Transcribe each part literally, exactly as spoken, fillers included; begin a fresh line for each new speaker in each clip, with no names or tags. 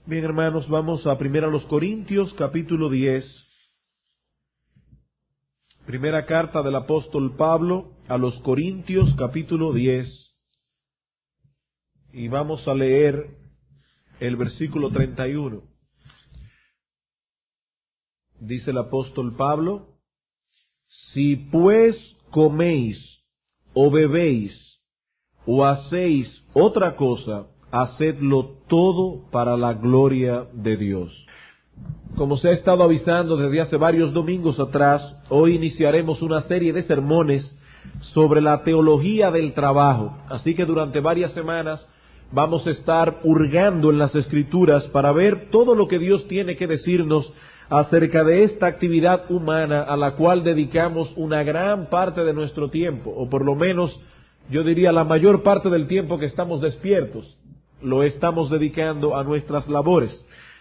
Bien, hermanos, vamos a primera los Corintios, capítulo diez. Primera carta del apóstol Pablo a los Corintios, capítulo diez. Y vamos a leer el versículo treinta y uno. Dice el apóstol Pablo: Si pues coméis o bebéis o hacéis otra cosa, hacedlo todo para la gloria de Dios. Como se ha estado avisando desde hace varios domingos atrás, hoy iniciaremos una serie de sermones sobre la teología del trabajo. Así que durante varias semanas vamos a estar hurgando en las Escrituras para ver todo lo que Dios tiene que decirnos acerca de esta actividad humana a la cual dedicamos una gran parte de nuestro tiempo, o por lo menos yo diría la mayor parte del tiempo que estamos despiertos, lo estamos dedicando a nuestras labores.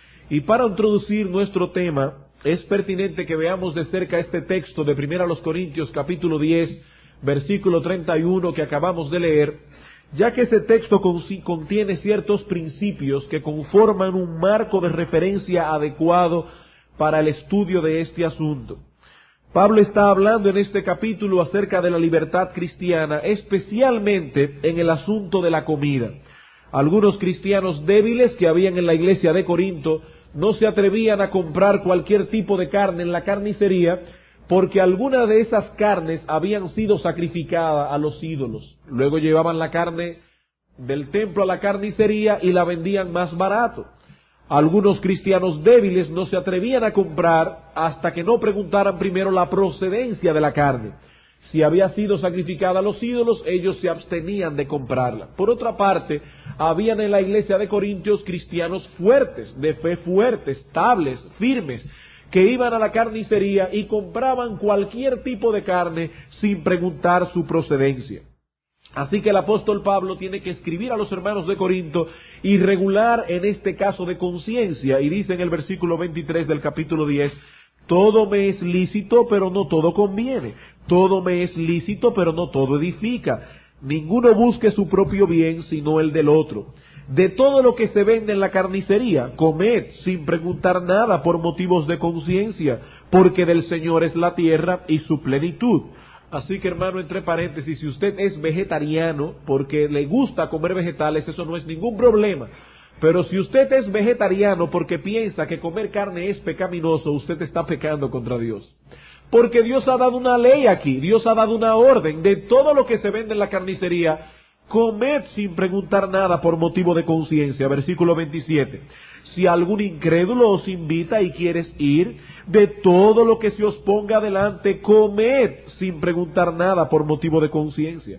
Y para introducir nuestro tema, es pertinente que veamos de cerca este texto de primera los Corintios, capítulo diez, versículo treinta y uno, que acabamos de leer, ya que este texto contiene ciertos principios que conforman un marco de referencia adecuado para el estudio de este asunto. Pablo está hablando en este capítulo acerca de la libertad cristiana, especialmente en el asunto de la comida. Algunos cristianos débiles que habían en la iglesia de Corinto no se atrevían a comprar cualquier tipo de carne en la carnicería porque algunas de esas carnes habían sido sacrificadas a los ídolos. Luego llevaban la carne del templo a la carnicería y la vendían más barato. Algunos cristianos débiles no se atrevían a comprar hasta que no preguntaran primero la procedencia de la carne. Si había sido sacrificada a los ídolos, ellos se abstenían de comprarla. Por otra parte, habían en la iglesia de Corintios cristianos fuertes, de fe fuerte, estables, firmes, que iban a la carnicería y compraban cualquier tipo de carne sin preguntar su procedencia. Así que el apóstol Pablo tiene que escribir a los hermanos de Corinto y regular en este caso de conciencia, y dice en el versículo veintitrés del capítulo diez, todo me es lícito, pero no todo conviene. Todo me es lícito, pero no todo edifica. Ninguno busque su propio bien, sino el del otro. De todo lo que se vende en la carnicería, comed sin preguntar nada por motivos de conciencia, porque del Señor es la tierra y su plenitud. Así que, hermano, entre paréntesis, si usted es vegetariano porque le gusta comer vegetales, eso no es ningún problema. Pero si usted es vegetariano porque piensa que comer carne es pecaminoso, usted está pecando contra Dios. Porque Dios ha dado una ley aquí, Dios ha dado una orden de todo lo que se vende en la carnicería, comed sin preguntar nada por motivo de conciencia. Versículo veintisiete. Si algún incrédulo os invita y quieres ir, de todo lo que se os ponga delante, comed sin preguntar nada por motivo de conciencia.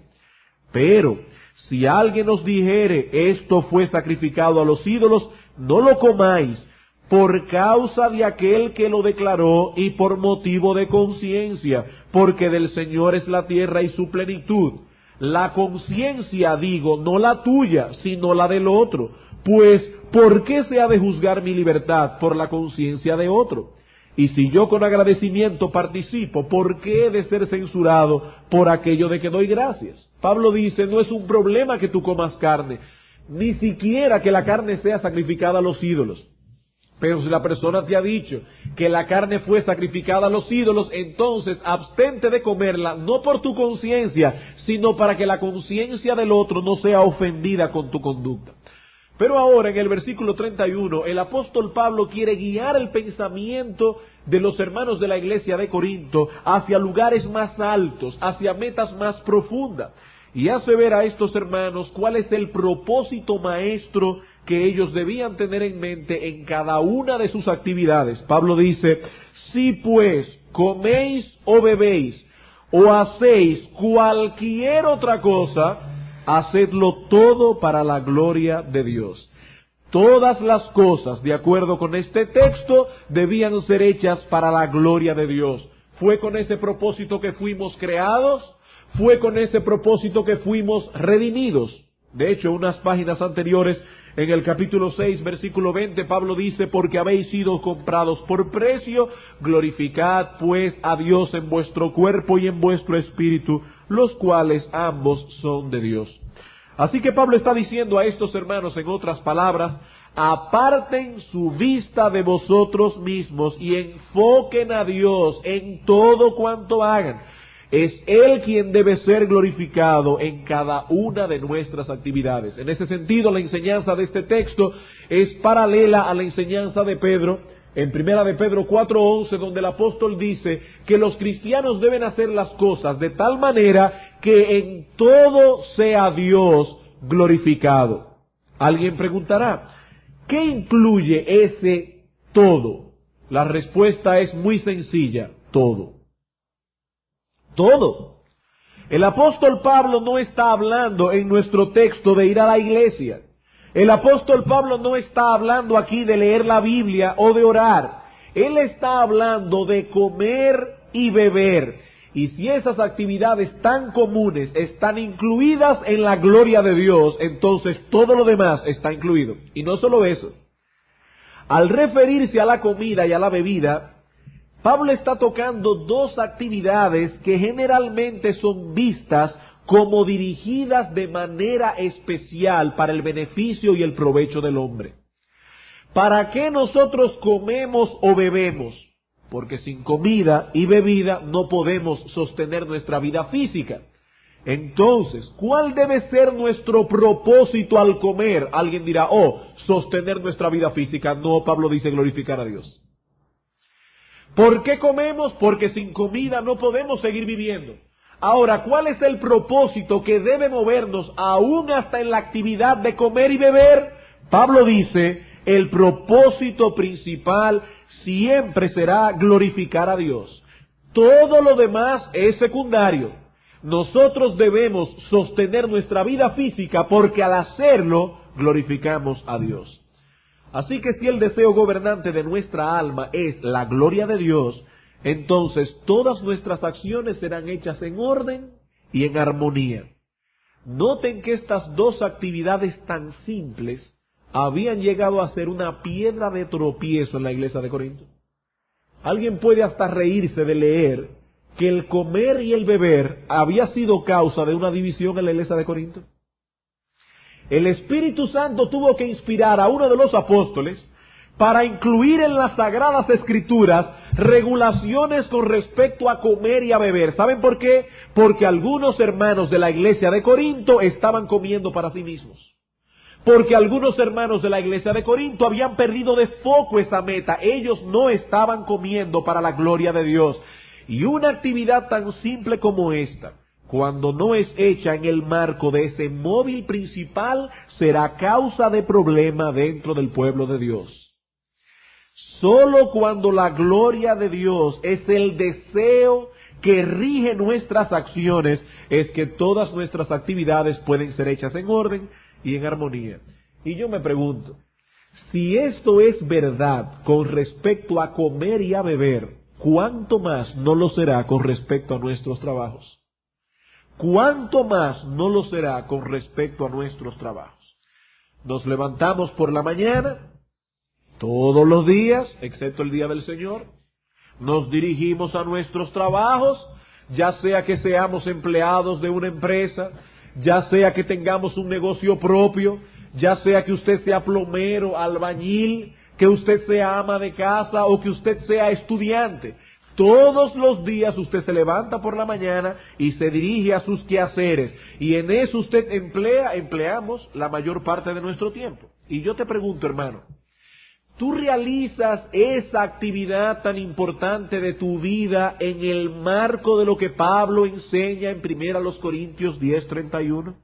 Pero si alguien os dijere, esto fue sacrificado a los ídolos, no lo comáis, por causa de aquel que lo declaró y por motivo de conciencia, porque del Señor es la tierra y su plenitud. La conciencia, digo, no la tuya, sino la del otro. Pues, ¿por qué se ha de juzgar mi libertad por la conciencia de otro? Y si yo con agradecimiento participo, ¿por qué he de ser censurado por aquello de que doy gracias? Pablo dice, no es un problema que tú comas carne, ni siquiera que la carne sea sacrificada a los ídolos. Pero si la persona te ha dicho que la carne fue sacrificada a los ídolos, entonces abstente de comerla, no por tu conciencia, sino para que la conciencia del otro no sea ofendida con tu conducta. Pero ahora en el versículo treinta y uno, el apóstol Pablo quiere guiar el pensamiento de los hermanos de la iglesia de Corinto hacia lugares más altos, hacia metas más profundas. Y hace ver a estos hermanos cuál es el propósito maestro que ellos debían tener en mente en cada una de sus actividades. Pablo dice, si pues coméis o bebéis o hacéis cualquier otra cosa, hacedlo todo para la gloria de Dios. Todas las cosas, de acuerdo con este texto, debían ser hechas para la gloria de Dios. ¿Fue con ese propósito que fuimos creados? ¿Fue con ese propósito que fuimos redimidos? De hecho, unas páginas anteriores, en el capítulo seis, versículo veinte, Pablo dice, porque habéis sido comprados por precio, glorificad pues a Dios en vuestro cuerpo y en vuestro espíritu, los cuales ambos son de Dios. Así que Pablo está diciendo a estos hermanos, en otras palabras, Aparten su vista de vosotros mismos y enfoquen a Dios en todo cuanto hagan. Es Él quien debe ser glorificado en cada una de nuestras actividades. En ese sentido, la enseñanza de este texto es paralela a la enseñanza de Pedro, en primera de Pedro cuatro once, donde el apóstol dice que los cristianos deben hacer las cosas de tal manera que en todo sea Dios glorificado. Alguien preguntará, ¿qué incluye ese todo? La respuesta es muy sencilla, todo. Todo. El apóstol Pablo no está hablando en nuestro texto de ir a la iglesia. El apóstol Pablo no está hablando aquí de leer la Biblia o de orar. Él está hablando de comer y beber. Y si esas actividades tan comunes están incluidas en la gloria de Dios, entonces todo lo demás está incluido. Y no solo eso. Al referirse a la comida y a la bebida, Pablo está tocando dos actividades que generalmente son vistas como dirigidas de manera especial para el beneficio y el provecho del hombre. ¿Para qué nosotros comemos o bebemos? Porque sin comida y bebida no podemos sostener nuestra vida física. Entonces, ¿cuál debe ser nuestro propósito al comer? Alguien dirá, oh, sostener nuestra vida física. No, Pablo dice glorificar a Dios. ¿Por qué comemos? Porque sin comida no podemos seguir viviendo. Ahora, ¿cuál es el propósito que debe movernos aún hasta en la actividad de comer y beber? Pablo dice, el propósito principal siempre será glorificar a Dios. Todo lo demás es secundario. Nosotros debemos sostener nuestra vida física porque al hacerlo glorificamos a Dios. Así que si el deseo gobernante de nuestra alma es la gloria de Dios, entonces todas nuestras acciones serán hechas en orden y en armonía. Noten que estas dos actividades tan simples habían llegado a ser una piedra de tropiezo en la iglesia de Corinto. Alguien puede hasta reírse de leer que el comer y el beber había sido causa de una división en la iglesia de Corinto. El Espíritu Santo tuvo que inspirar a uno de los apóstoles para incluir en las Sagradas Escrituras regulaciones con respecto a comer y a beber. ¿Saben por qué? Porque algunos hermanos de la iglesia de Corinto estaban comiendo para sí mismos. Porque algunos hermanos de la iglesia de Corinto habían perdido de foco esa meta. Ellos no estaban comiendo para la gloria de Dios. Y una actividad tan simple como esta, cuando no es hecha en el marco de ese móvil principal, será causa de problema dentro del pueblo de Dios. Solo cuando la gloria de Dios es el deseo que rige nuestras acciones, es que todas nuestras actividades pueden ser hechas en orden y en armonía. Y yo me pregunto, si esto es verdad con respecto a comer y a beber, ¿cuánto más no lo será con respecto a nuestros trabajos? ¿Cuánto más no lo será con respecto a nuestros trabajos? Nos levantamos por la mañana, todos los días, excepto el día del Señor. Nos dirigimos a nuestros trabajos, ya sea que seamos empleados de una empresa, ya sea que tengamos un negocio propio, ya sea que usted sea plomero, albañil, que usted sea ama de casa o que usted sea estudiante. Todos los días usted se levanta por la mañana y se dirige a sus quehaceres. Y en eso usted emplea, empleamos la mayor parte de nuestro tiempo. Y yo te pregunto, hermano, ¿tú realizas esa actividad tan importante de tu vida en el marco de lo que Pablo enseña en primera los Corintios diez treinta y uno?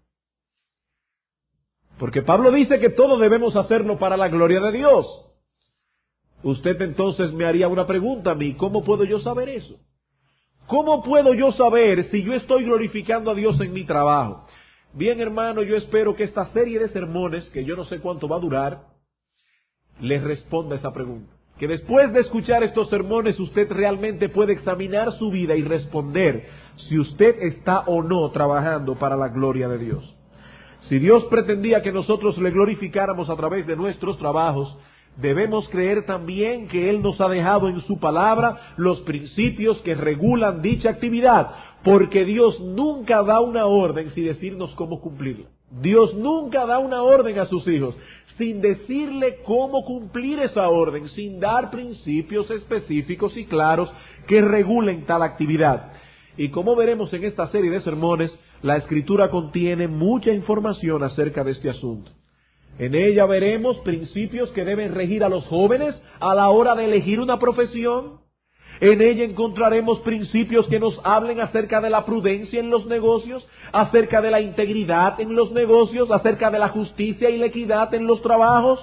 Porque Pablo dice que todo debemos hacerlo para la gloria de Dios. Usted entonces me haría una pregunta a mí, ¿cómo puedo yo saber eso? ¿Cómo puedo yo saber si yo estoy glorificando a Dios en mi trabajo? Bien, hermano, yo espero que esta serie de sermones, que yo no sé cuánto va a durar, les responda esa pregunta. Que después de escuchar estos sermones usted realmente puede examinar su vida y responder si usted está o no trabajando para la gloria de Dios. Si Dios pretendía que nosotros le glorificáramos a través de nuestros trabajos, debemos creer también que Él nos ha dejado en su palabra los principios que regulan dicha actividad, porque Dios nunca da una orden sin decirnos cómo cumplirla. Dios nunca da una orden a sus hijos sin decirle cómo cumplir esa orden, sin dar principios específicos y claros que regulen tal actividad. Y como veremos en esta serie de sermones, la Escritura contiene mucha información acerca de este asunto. En ella veremos principios que deben regir a los jóvenes a la hora de elegir una profesión. En ella encontraremos principios que nos hablen acerca de la prudencia en los negocios, acerca de la integridad en los negocios, acerca de la justicia y la equidad en los trabajos.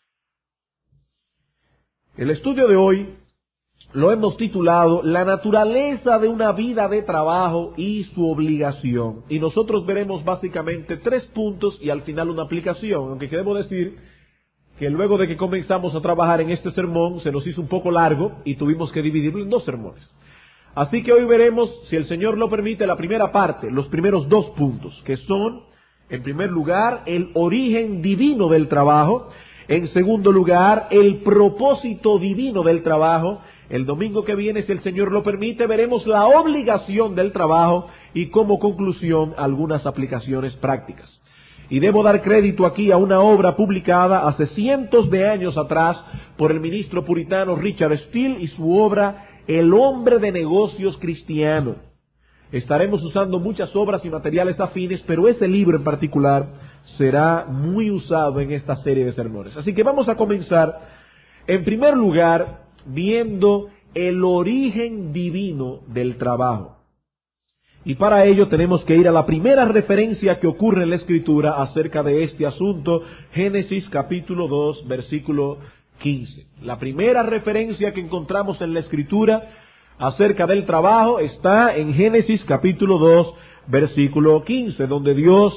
El estudio de hoy lo hemos titulado La naturaleza de una vida de trabajo y su obligación. Y nosotros veremos básicamente tres puntos y al final una aplicación, aunque queremos decir que luego de que comenzamos a trabajar en este sermón se nos hizo un poco largo y tuvimos que dividirlo en dos sermones. Así que hoy veremos, si el Señor lo permite, la primera parte, los primeros dos puntos, que son, en primer lugar, el origen divino del trabajo, en segundo lugar, el propósito divino del trabajo. El domingo que viene, si el Señor lo permite, veremos la obligación del trabajo y como conclusión algunas aplicaciones prácticas. Y debo dar crédito aquí a una obra publicada hace cientos de años atrás por el ministro puritano Richard Steele y su obra El hombre de negocios cristiano. Estaremos usando muchas obras y materiales afines, pero ese libro en particular será muy usado en esta serie de sermones. Así que vamos a comenzar, en primer lugar, viendo el origen divino del trabajo. Y para ello tenemos que ir a la primera referencia que ocurre en la Escritura acerca de este asunto, Génesis capítulo dos, versículo quince. La primera referencia que encontramos en la Escritura acerca del trabajo está en Génesis capítulo dos, versículo quince, donde Dios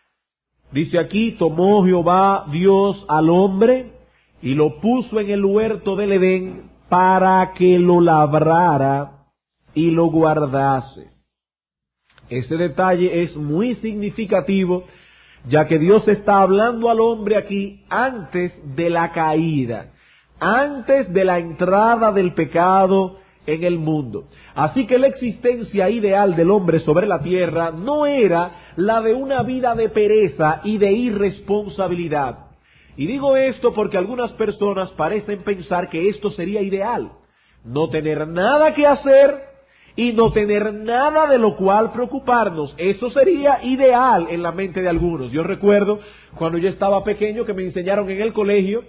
dice aquí: tomó Jehová Dios al hombre y lo puso en el huerto del Edén para que lo labrara y lo guardase. Ese detalle es muy significativo, ya que Dios está hablando al hombre aquí antes de la caída, antes de la entrada del pecado en el mundo. Así que la existencia ideal del hombre sobre la tierra no era la de una vida de pereza y de irresponsabilidad. Y digo esto porque algunas personas parecen pensar que esto sería ideal: no tener nada que hacer y no tener nada de lo cual preocuparnos. Eso sería ideal en la mente de algunos. Yo recuerdo cuando yo estaba pequeño que me enseñaron en el colegio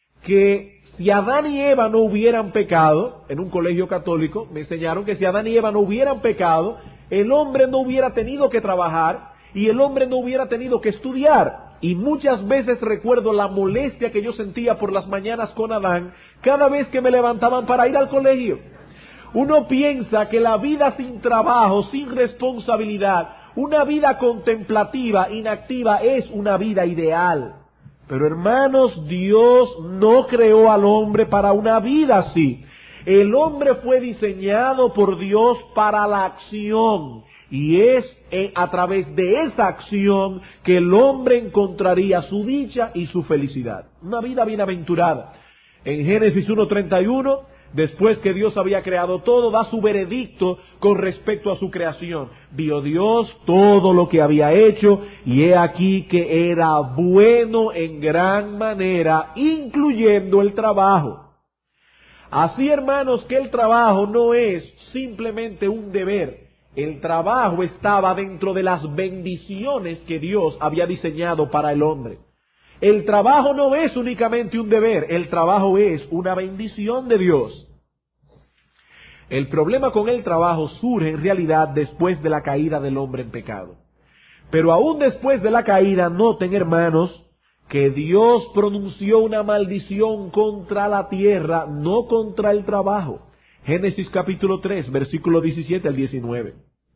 que si Adán y Eva no hubieran pecado, en un colegio católico, me enseñaron que si Adán y Eva no hubieran pecado, el hombre no hubiera tenido que trabajar y el hombre no hubiera tenido que estudiar. Y muchas veces recuerdo la molestia que yo sentía por las mañanas con Adán cada vez que me levantaban para ir al colegio. Uno piensa que la vida sin trabajo, sin responsabilidad, una vida contemplativa, inactiva, es una vida ideal. Pero hermanos, Dios no creó al hombre para una vida así. El hombre fue diseñado por Dios para la acción. Y es a través de esa acción que el hombre encontraría su dicha y su felicidad. Una vida bienaventurada. En Génesis uno treinta y uno, después que Dios había creado todo, da su veredicto con respecto a su creación. Vio Dios todo lo que había hecho, y he aquí que era bueno en gran manera, incluyendo el trabajo. Así, hermanos, que el trabajo no es simplemente un deber. El trabajo estaba dentro de las bendiciones que Dios había diseñado para el hombre. El trabajo no es únicamente un deber, el trabajo es una bendición de Dios. El problema con el trabajo surge en realidad después de la caída del hombre en pecado. Pero aún después de la caída, noten, hermanos, que Dios pronunció una maldición contra la tierra, no contra el trabajo. Génesis capítulo tres, versículo diecisiete al diecinueve.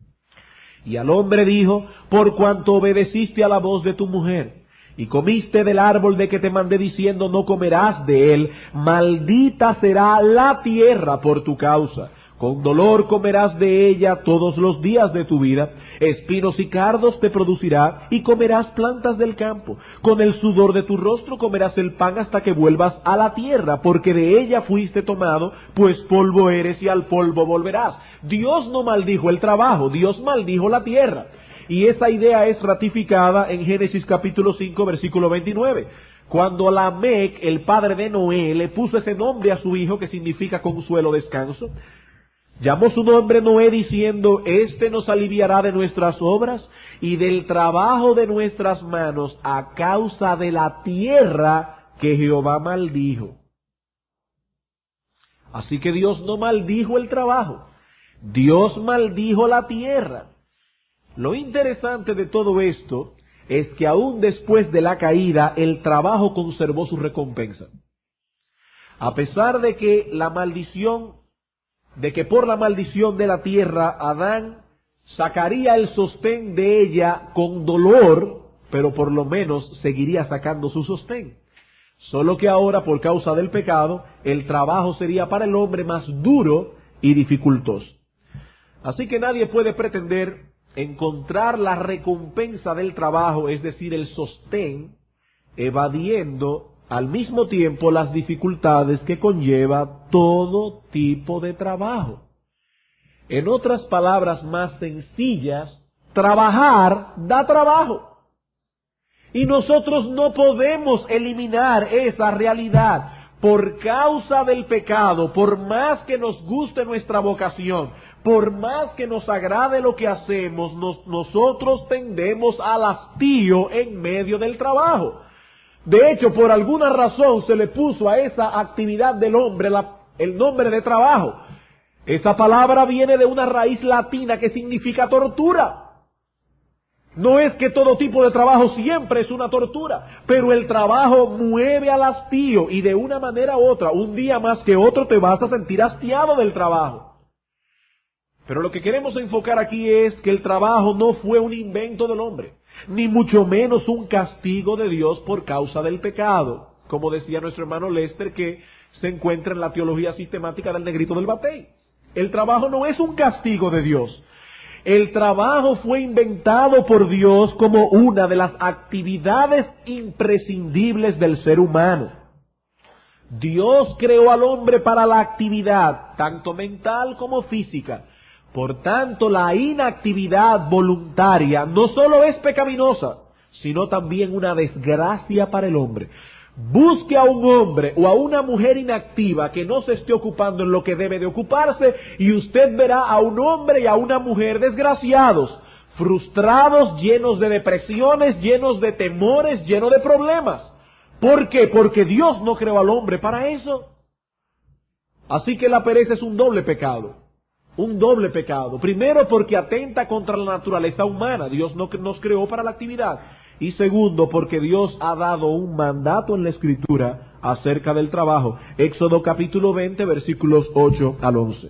Y al hombre dijo: por cuanto obedeciste a la voz de tu mujer, y comiste del árbol de que te mandé diciendo, no comerás de él, maldita será la tierra por tu causa. Con dolor comerás de ella todos los días de tu vida, espinos y cardos te producirá, y comerás plantas del campo. Con el sudor de tu rostro comerás el pan hasta que vuelvas a la tierra, porque de ella fuiste tomado, pues polvo eres y al polvo volverás. Dios no maldijo el trabajo, Dios maldijo la tierra. Y esa idea es ratificada en Génesis capítulo cinco, versículo veintinueve. Cuando Lamec, el padre de Noé, le puso ese nombre a su hijo que significa consuelo, descanso, llamó su nombre Noé diciendo, este nos aliviará de nuestras obras y del trabajo de nuestras manos a causa de la tierra que Jehová maldijo. Así que Dios no maldijo el trabajo, Dios maldijo la tierra. Lo interesante de todo esto es que aún después de la caída, el trabajo conservó su recompensa. A pesar de que la maldición, de que por la maldición de la tierra, Adán sacaría el sostén de ella con dolor, pero por lo menos seguiría sacando su sostén. Solo que ahora, por causa del pecado, el trabajo sería para el hombre más duro y dificultoso. Así que nadie puede pretender encontrar la recompensa del trabajo, es decir, el sostén, evadiendo al mismo tiempo las dificultades que conlleva todo tipo de trabajo. En otras palabras más sencillas, trabajar da trabajo. Y nosotros no podemos eliminar esa realidad. Por causa del pecado, por más que nos guste nuestra vocación, por más que nos agrade lo que hacemos, nos, nosotros tendemos al hastío en medio del trabajo. De hecho, por alguna razón se le puso a esa actividad del hombre la, el nombre de trabajo. Esa palabra viene de una raíz latina que significa tortura. No es que todo tipo de trabajo siempre es una tortura, pero el trabajo mueve al hastío y de una manera u otra, un día más que otro te vas a sentir hastiado del trabajo. Pero lo que queremos enfocar aquí es que el trabajo no fue un invento del hombre, ni mucho menos un castigo de Dios por causa del pecado, como decía nuestro hermano Lester, que se encuentra en la teología sistemática del Negrito del Batey. El trabajo no es un castigo de Dios. El trabajo fue inventado por Dios como una de las actividades imprescindibles del ser humano. Dios creó al hombre para la actividad, tanto mental como física. Por tanto, la inactividad voluntaria no solo es pecaminosa, sino también una desgracia para el hombre. Busque a un hombre o a una mujer inactiva que no se esté ocupando en lo que debe de ocuparse y usted verá a un hombre y a una mujer desgraciados, frustrados, llenos de depresiones, llenos de temores, llenos de problemas. ¿Por qué? Porque Dios no creó al hombre para eso. Así que la pereza es un doble pecado. Un doble pecado. Primero, porque atenta contra la naturaleza humana. Dios no nos creó para la actividad. Y segundo, porque Dios ha dado un mandato en la Escritura acerca del trabajo. Éxodo capítulo veinte, versículos ocho al once.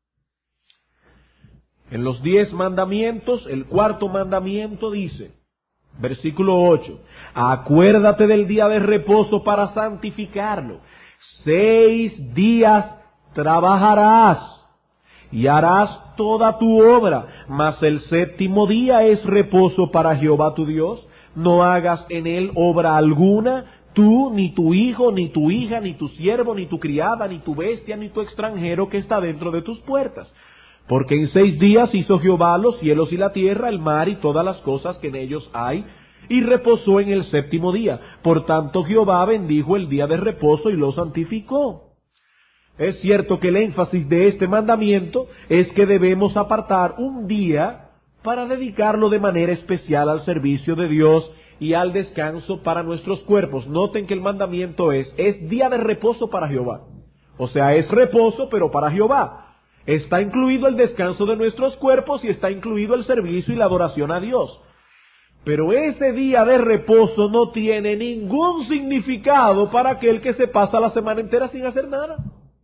En los diez mandamientos, el cuarto mandamiento dice, versículo ocho, acuérdate del día de reposo para santificarlo. Seis días trabajarás y harás toda tu obra, mas el séptimo día es reposo para Jehová tu Dios. No hagas en él obra alguna, tú, ni tu hijo, ni tu hija, ni tu siervo, ni tu criada, ni tu bestia, ni tu extranjero que está dentro de tus puertas. Porque en seis días hizo Jehová los cielos y la tierra, el mar y todas las cosas que en ellos hay, y reposó en el séptimo día. Por tanto Jehová bendijo el día de reposo y lo santificó. Es cierto que el énfasis de este mandamiento es que debemos apartar un día para dedicarlo de manera especial al servicio de Dios y al descanso para nuestros cuerpos. Noten que el mandamiento es, es día de reposo para Jehová. O sea, es reposo pero para Jehová. Está incluido el descanso de nuestros cuerpos y está incluido el servicio y la adoración a Dios. Pero ese día de reposo no tiene ningún significado para aquel que se pasa la semana entera sin hacer nada.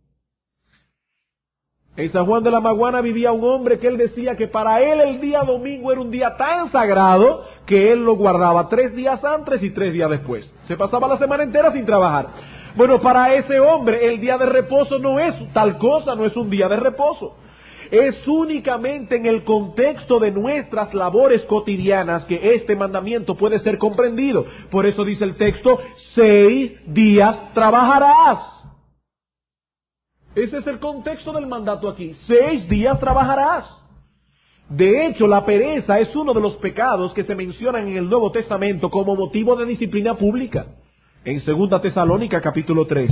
En San Juan de la Maguana vivía un hombre que él decía que para él el día domingo era un día tan sagrado que él lo guardaba tres días antes y tres días después. Se pasaba la semana entera sin trabajar. Bueno, para ese hombre el día de reposo no es tal cosa, no es un día de reposo. Es únicamente en el contexto de nuestras labores cotidianas que este mandamiento puede ser comprendido. Por eso dice el texto, seis días trabajarás. Ese es el contexto del mandato aquí. Seis días trabajarás. De hecho, la pereza es uno de los pecados que se mencionan en el Nuevo Testamento como motivo de disciplina pública, en Segunda Tesalónica capítulo tres.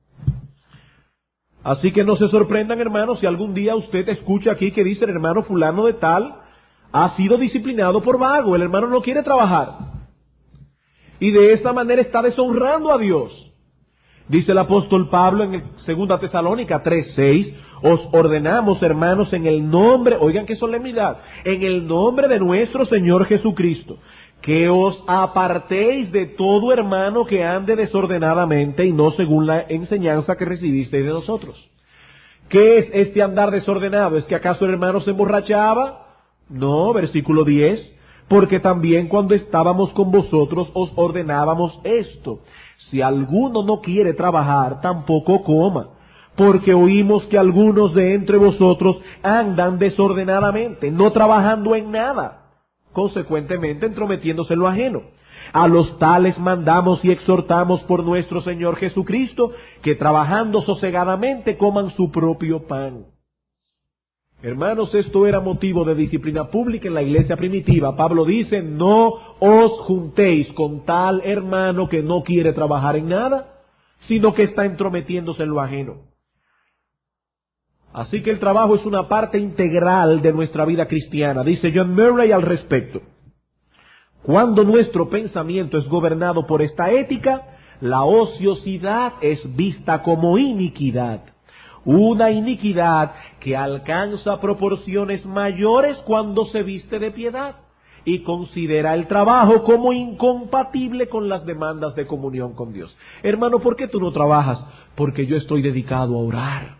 Así que no se sorprendan, hermanos, si algún día usted escucha aquí que dice el hermano fulano de tal ha sido disciplinado por vago, el hermano no quiere trabajar. Y de esta manera está deshonrando a Dios. Dice el apóstol Pablo en Segunda Tesalónica tres seis, os ordenamos, hermanos, en el nombre, oigan qué solemnidad, en el nombre de nuestro Señor Jesucristo, que os apartéis de todo hermano que ande desordenadamente y no según la enseñanza que recibisteis de nosotros. ¿Qué es este andar desordenado? ¿Es que acaso el hermano se emborrachaba? No, versículo diez, porque también cuando estábamos con vosotros os ordenábamos esto: si alguno no quiere trabajar, tampoco coma, porque oímos que algunos de entre vosotros andan desordenadamente, no trabajando en nada, consecuentemente entrometiéndose en lo ajeno. A los tales mandamos y exhortamos por nuestro Señor Jesucristo, que trabajando sosegadamente coman su propio pan. Hermanos, esto era motivo de disciplina pública en la iglesia primitiva. Pablo dice, no os juntéis con tal hermano que no quiere trabajar en nada, sino que está entrometiéndose en lo ajeno. Así que el trabajo es una parte integral de nuestra vida cristiana. Dice John Murray al respecto: cuando nuestro pensamiento es gobernado por esta ética, la ociosidad es vista como iniquidad. Una iniquidad que alcanza proporciones mayores cuando se viste de piedad y considera el trabajo como incompatible con las demandas de comunión con Dios. Hermano, ¿por qué tú no trabajas? Porque yo estoy dedicado a orar.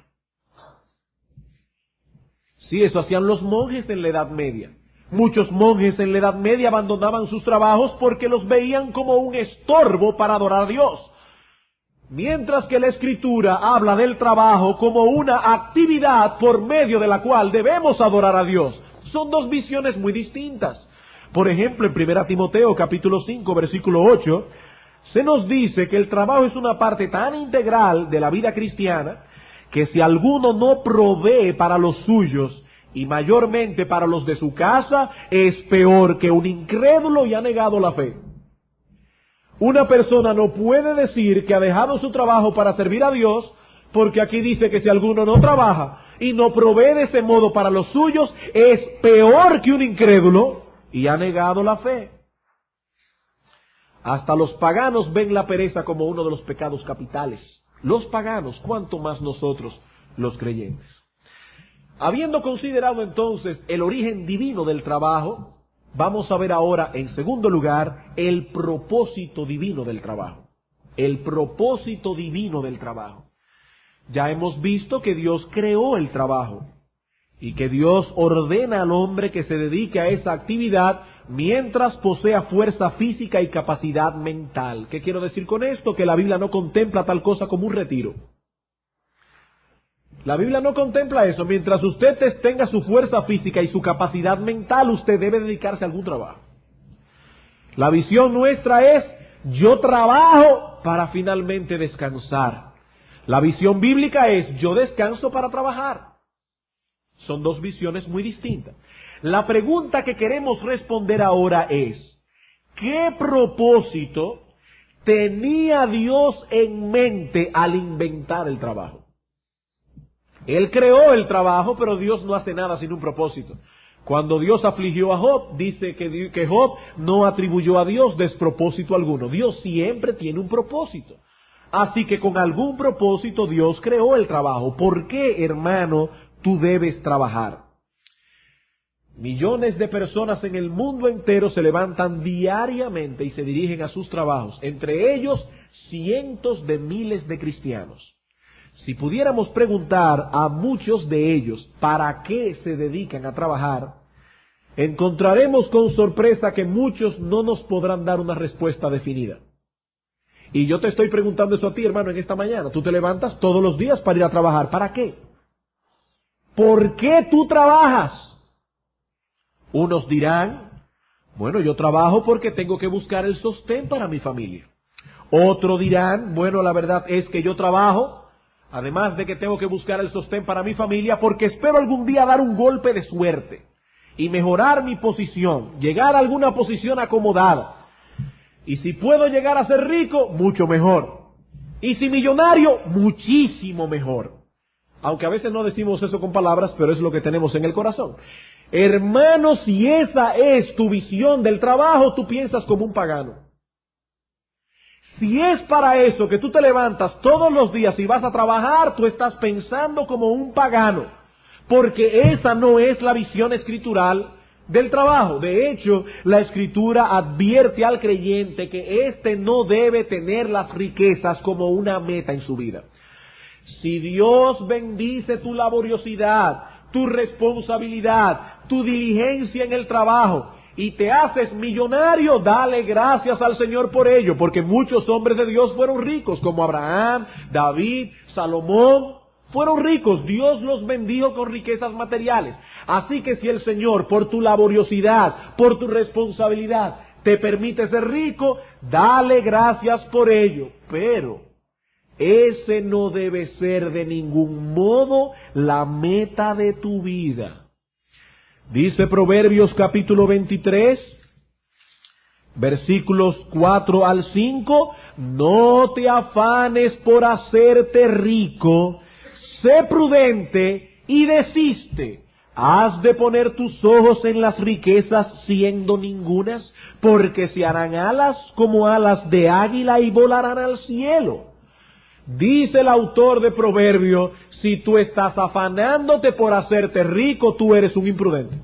Sí, eso hacían los monjes en la Edad Media. Muchos monjes en la Edad Media abandonaban sus trabajos porque los veían como un estorbo para adorar a Dios. Mientras que la Escritura habla del trabajo como una actividad por medio de la cual debemos adorar a Dios. Son dos visiones muy distintas. Por ejemplo, en Primera Timoteo capítulo cinco versículo ocho, se nos dice que el trabajo es una parte tan integral de la vida cristiana que si alguno no provee para los suyos y mayormente para los de su casa, es peor que un incrédulo y ha negado la fe. Una persona no puede decir que ha dejado su trabajo para servir a Dios, porque aquí dice que si alguno no trabaja y no provee de ese modo para los suyos, es peor que un incrédulo y ha negado la fe. Hasta los paganos ven la pereza como uno de los pecados capitales. Los paganos, cuánto más nosotros, los creyentes. Habiendo considerado entonces el origen divino del trabajo, vamos a ver ahora, en segundo lugar, el propósito divino del trabajo. El propósito divino del trabajo. Ya hemos visto que Dios creó el trabajo y que Dios ordena al hombre que se dedique a esa actividad mientras posea fuerza física y capacidad mental. ¿Qué quiero decir con esto? Que la Biblia no contempla tal cosa como un retiro. La Biblia no contempla eso. Mientras usted tenga su fuerza física y su capacidad mental, usted debe dedicarse a algún trabajo. La visión nuestra es, yo trabajo para finalmente descansar. La visión bíblica es, yo descanso para trabajar. Son dos visiones muy distintas. La pregunta que queremos responder ahora es, ¿qué propósito tenía Dios en mente al inventar el trabajo? Él creó el trabajo, pero Dios no hace nada sin un propósito. Cuando Dios afligió a Job, dice que, que Job no atribuyó a Dios despropósito alguno. Dios siempre tiene un propósito. Así que con algún propósito Dios creó el trabajo. ¿Por qué, hermano, tú debes trabajar? Millones de personas en el mundo entero se levantan diariamente y se dirigen a sus trabajos. Entre ellos, cientos de miles de cristianos. Si pudiéramos preguntar a muchos de ellos para qué se dedican a trabajar, encontraremos con sorpresa que muchos no nos podrán dar una respuesta definida. Y yo te estoy preguntando eso a ti, hermano, en esta mañana. Tú te levantas todos los días para ir a trabajar. ¿Para qué? ¿Por qué tú trabajas? Unos dirán, bueno, yo trabajo porque tengo que buscar el sostén para mi familia. Otros dirán, bueno, la verdad es que yo trabajo además de que tengo que buscar el sostén para mi familia, porque espero algún día dar un golpe de suerte y mejorar mi posición, llegar a alguna posición acomodada. Y si puedo llegar a ser rico, mucho mejor. Y si millonario, muchísimo mejor. Aunque a veces no decimos eso con palabras, pero es lo que tenemos en el corazón. Hermano, si esa es tu visión del trabajo, tú piensas como un pagano. Si es para eso que tú te levantas todos los días y vas a trabajar, tú estás pensando como un pagano. Porque esa no es la visión escritural del trabajo. De hecho, la Escritura advierte al creyente que éste no debe tener las riquezas como una meta en su vida. Si Dios bendice tu laboriosidad, tu responsabilidad, tu diligencia en el trabajo y te haces millonario, dale gracias al Señor por ello, porque muchos hombres de Dios fueron ricos, como Abraham, David, Salomón, fueron ricos. Dios los bendijo con riquezas materiales. Así que si el Señor, por tu laboriosidad, por tu responsabilidad, te permite ser rico, dale gracias por ello. Pero ese no debe ser de ningún modo la meta de tu vida. Dice Proverbios capítulo veintitrés, versículos cuatro al cinco, no te afanes por hacerte rico, sé prudente y desiste. Has de poner tus ojos en las riquezas siendo ningunas, porque se harán alas como alas de águila y volarán al cielo. Dice el autor de Proverbio, si tú estás afanándote por hacerte rico, tú eres un imprudente.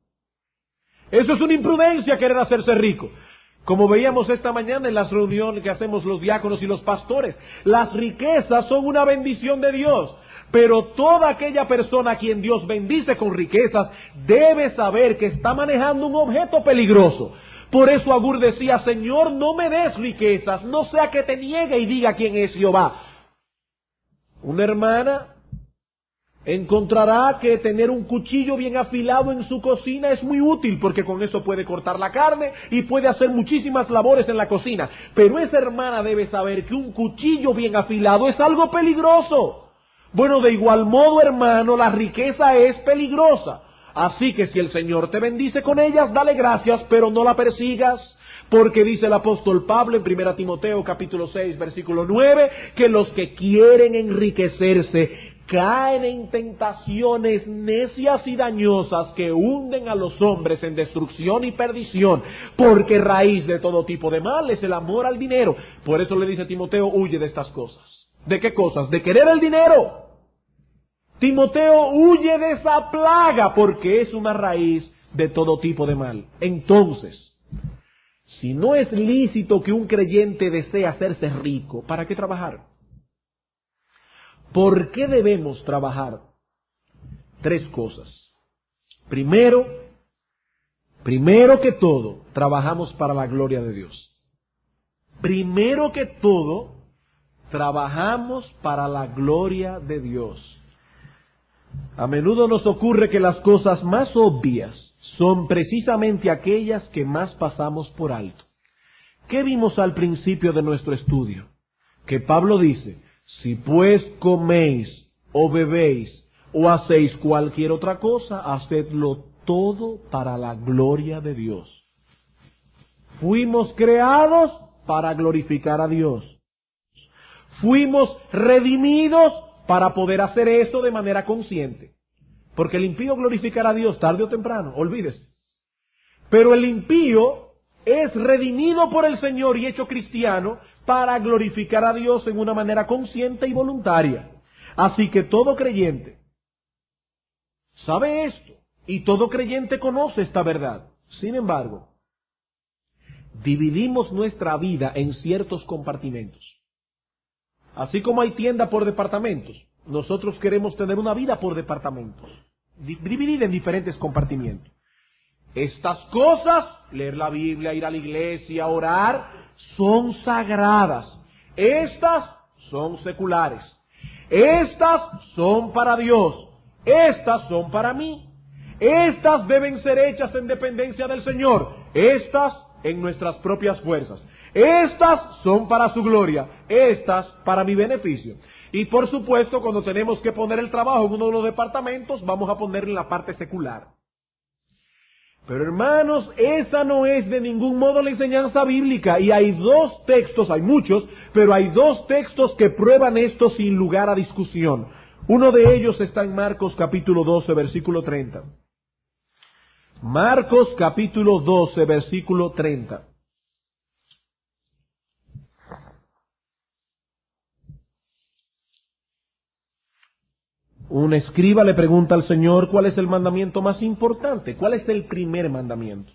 Eso es una imprudencia, querer hacerse rico. Como veíamos esta mañana en las reuniones que hacemos los diáconos y los pastores, las riquezas son una bendición de Dios. Pero toda aquella persona a quien Dios bendice con riquezas debe saber que está manejando un objeto peligroso. Por eso Agur decía, Señor, no me des riquezas, no sea que te niegue y diga quién es Jehová. Una hermana encontrará que tener un cuchillo bien afilado en su cocina es muy útil, porque con eso puede cortar la carne y puede hacer muchísimas labores en la cocina. Pero esa hermana debe saber que un cuchillo bien afilado es algo peligroso. Bueno, de igual modo, hermano, la riqueza es peligrosa. Así que si el Señor te bendice con ellas, dale gracias, pero no la persigas. Porque dice el apóstol Pablo en primera Timoteo capítulo seis versículo nueve, que los que quieren enriquecerse caen en tentaciones necias y dañosas que hunden a los hombres en destrucción y perdición, porque raíz de todo tipo de mal es el amor al dinero. Por eso le dice Timoteo, huye de estas cosas. ¿De qué cosas? De querer el dinero. Timoteo, huye de esa plaga, porque es una raíz de todo tipo de mal. Entonces, si no es lícito que un creyente desee hacerse rico, ¿para qué trabajar? ¿Por qué debemos trabajar? Tres cosas. Primero, primero que todo, trabajamos para la gloria de Dios. Primero que todo, trabajamos para la gloria de Dios. A menudo nos ocurre que las cosas más obvias son precisamente aquellas que más pasamos por alto. ¿Qué vimos al principio de nuestro estudio? Que Pablo dice, si pues coméis o bebéis o hacéis cualquier otra cosa, hacedlo todo para la gloria de Dios. Fuimos creados para glorificar a Dios. Fuimos redimidos para poder hacer eso de manera consciente. Porque el impío glorificará a Dios tarde o temprano, olvídese. Pero el impío es redimido por el Señor y hecho cristiano para glorificar a Dios en una manera consciente y voluntaria. Así que todo creyente sabe esto y todo creyente conoce esta verdad. Sin embargo, dividimos nuestra vida en ciertos compartimentos. Así como hay tienda por departamentos, nosotros queremos tener una vida por departamentos, dividida en diferentes compartimientos. Estas cosas, leer la Biblia, ir a la iglesia, orar, son sagradas. Estas son seculares. Estas son para Dios. Estas son para mí. Estas deben ser hechas en dependencia del Señor. Estas en nuestras propias fuerzas. Estas son para su gloria, estas para mi beneficio. Y por supuesto, cuando tenemos que poner el trabajo en uno de los departamentos, vamos a ponerle la parte secular. Pero hermanos, esa no es de ningún modo la enseñanza bíblica. Y hay dos textos, hay muchos, pero hay dos textos que prueban esto sin lugar a discusión. Uno de ellos está en Marcos capítulo doce, versículo treinta. Marcos capítulo doce, versículo treinta. Un escriba le pregunta al Señor cuál es el mandamiento más importante, cuál es el primer mandamiento.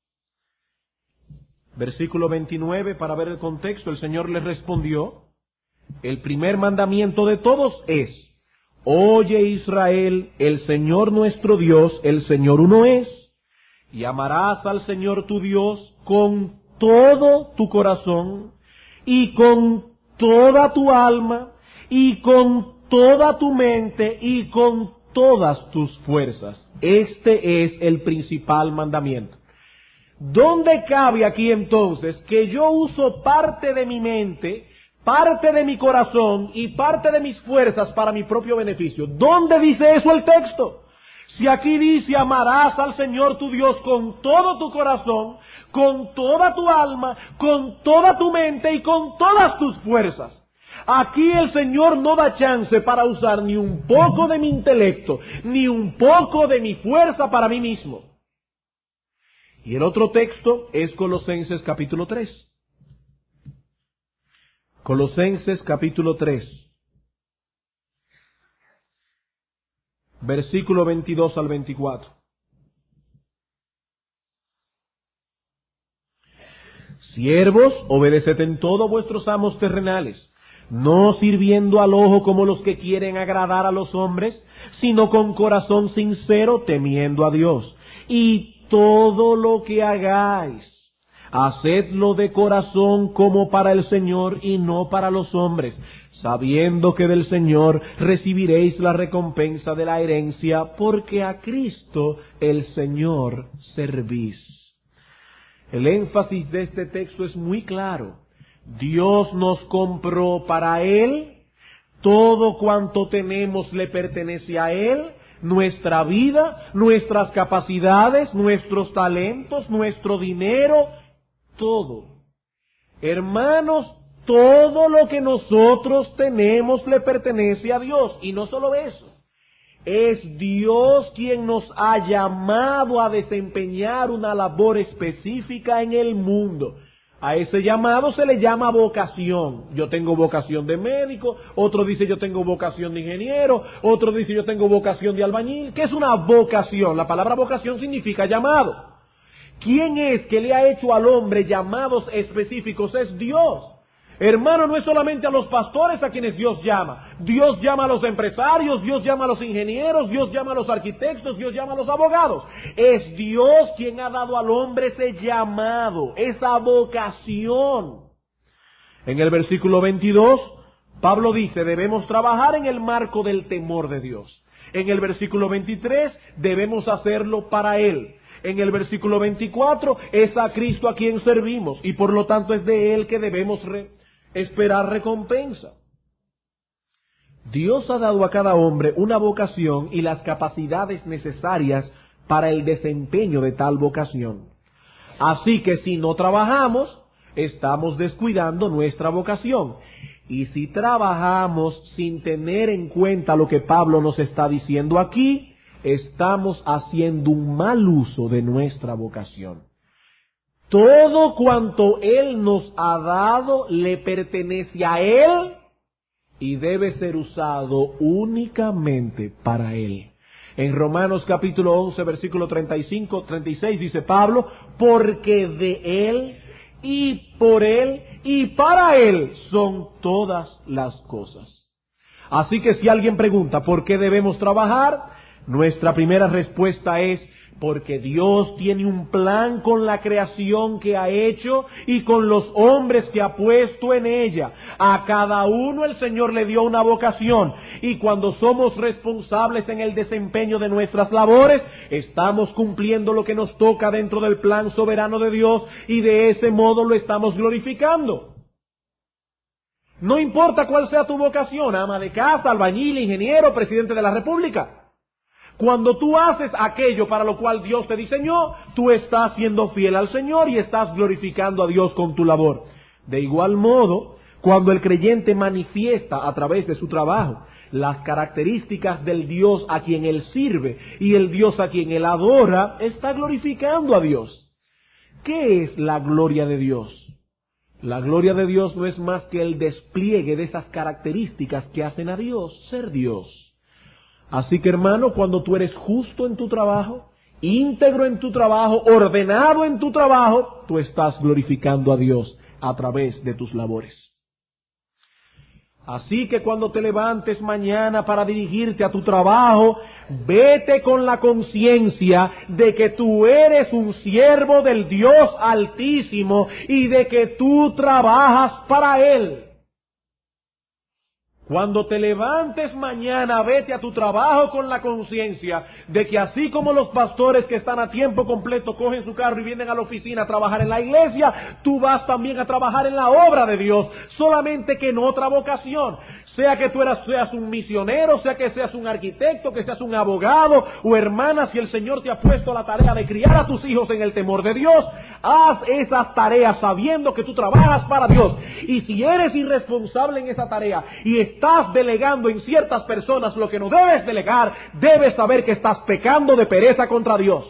Versículo veintinueve, para ver el contexto, el Señor le respondió, el primer mandamiento de todos es, oye Israel, el Señor nuestro Dios, el Señor uno es, y amarás al Señor tu Dios con todo tu corazón, y con toda tu alma, y con toda tu mente y con todas tus fuerzas. Este es el principal mandamiento. ¿Dónde cabe aquí entonces que yo uso parte de mi mente, parte de mi corazón y parte de mis fuerzas para mi propio beneficio? ¿Dónde dice eso el texto? Si aquí dice amarás al Señor tu Dios con todo tu corazón, con toda tu alma, con toda tu mente y con todas tus fuerzas. Aquí el Señor no da chance para usar ni un poco de mi intelecto, ni un poco de mi fuerza para mí mismo. Y el otro texto es Colosenses capítulo tres. Colosenses capítulo tres. Versículo veintidós al veinticuatro. Siervos, obedeced en todo vuestros amos terrenales, no sirviendo al ojo como los que quieren agradar a los hombres, sino con corazón sincero, temiendo a Dios. Y todo lo que hagáis, hacedlo de corazón como para el Señor y no para los hombres, sabiendo que del Señor recibiréis la recompensa de la herencia, porque a Cristo el Señor servís. El énfasis de este texto es muy claro. Dios nos compró para Él, todo cuanto tenemos le pertenece a Él, nuestra vida, nuestras capacidades, nuestros talentos, nuestro dinero, todo. Hermanos, todo lo que nosotros tenemos le pertenece a Dios. Y no solo eso, es Dios quien nos ha llamado a desempeñar una labor específica en el mundo. A ese llamado se le llama vocación. Yo tengo vocación de médico, otro dice yo tengo vocación de ingeniero, otro dice yo tengo vocación de albañil. ¿Qué es una vocación? La palabra vocación significa llamado. ¿Quién es que le ha hecho al hombre llamados específicos? Es Dios. Hermano, no es solamente a los pastores a quienes Dios llama. Dios llama a los empresarios, Dios llama a los ingenieros, Dios llama a los arquitectos, Dios llama a los abogados. Es Dios quien ha dado al hombre ese llamado, esa vocación. En el versículo veintidós, Pablo dice, debemos trabajar en el marco del temor de Dios. En el versículo veintitrés, debemos hacerlo para Él. En el versículo veinticuatro, es a Cristo a quien servimos y por lo tanto es de Él que debemos re- esperar recompensa. Dios ha dado a cada hombre una vocación y las capacidades necesarias para el desempeño de tal vocación. Así que si no trabajamos, estamos descuidando nuestra vocación. Y si trabajamos sin tener en cuenta lo que Pablo nos está diciendo aquí, estamos haciendo un mal uso de nuestra vocación. Todo cuanto Él nos ha dado le pertenece a Él y debe ser usado únicamente para Él. En Romanos capítulo once, versículo treinta y cinco, treinta y seis dice Pablo, porque de Él y por Él y para Él son todas las cosas. Así que si alguien pregunta ¿por qué debemos trabajar? Nuestra primera respuesta es porque Dios tiene un plan con la creación que ha hecho y con los hombres que ha puesto en ella. A cada uno el Señor le dio una vocación y cuando somos responsables en el desempeño de nuestras labores, estamos cumpliendo lo que nos toca dentro del plan soberano de Dios y de ese modo lo estamos glorificando. No importa cuál sea tu vocación, ama de casa, albañil, ingeniero, presidente de la República. Cuando tú haces aquello para lo cual Dios te diseñó, tú estás siendo fiel al Señor y estás glorificando a Dios con tu labor. De igual modo, cuando el creyente manifiesta a través de su trabajo las características del Dios a quien él sirve y el Dios a quien él adora, está glorificando a Dios. ¿Qué es la gloria de Dios? La gloria de Dios no es más que el despliegue de esas características que hacen a Dios ser Dios. Así que, hermano, cuando tú eres justo en tu trabajo, íntegro en tu trabajo, ordenado en tu trabajo, tú estás glorificando a Dios a través de tus labores. Así que cuando te levantes mañana para dirigirte a tu trabajo, vete con la conciencia de que tú eres un siervo del Dios Altísimo y de que tú trabajas para Él. Cuando te levantes mañana, vete a tu trabajo con la conciencia de que así como los pastores que están a tiempo completo cogen su carro y vienen a la oficina a trabajar en la iglesia, tú vas también a trabajar en la obra de Dios, solamente que en otra vocación. Sea que tú eras, seas un misionero, sea que seas un arquitecto, que seas un abogado o hermana, si el Señor te ha puesto la tarea de criar a tus hijos en el temor de Dios, haz esas tareas sabiendo que tú trabajas para Dios. Y si eres irresponsable en esa tarea y estás delegando en ciertas personas lo que no debes delegar, debes saber que estás pecando de pereza contra Dios.